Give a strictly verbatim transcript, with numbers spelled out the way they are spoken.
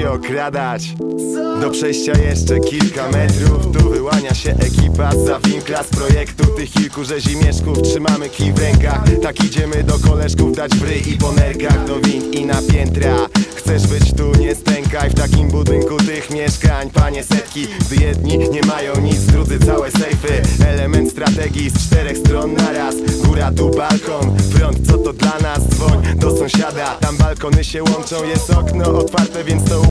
cię okradać. Do przejścia jeszcze kilka metrów. Tu wyłania się ekipa zza winkla z projektu. Tych kilku rzezimieszków trzymamy kij w rękach. Tak idziemy do koleżków dać w ryj i po nerkach. Do wind i na piętra. Chcesz być tu, nie stękaj. W takim budynku tych mieszkań panie setki. Gdy jedni nie mają nic, drudzy całe sejfy. Element strategii z czterech stron naraz. Góra, tu balkon, front, co to dla nas? Dzwoń do sąsiada, tam balkony się łączą. Jest okno otwarte, więc to